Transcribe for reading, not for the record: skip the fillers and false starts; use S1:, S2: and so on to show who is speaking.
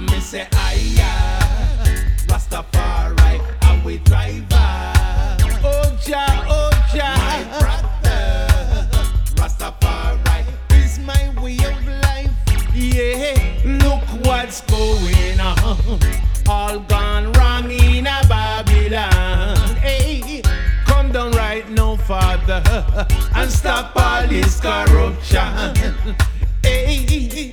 S1: me say Rastafari, and we driver. Oja, my brother. Rastafari is my way of life. Yeah, look what's going on. All gone wrong in a Babylon. Hey, come down right now, Father, and stop all this corruption. Hey,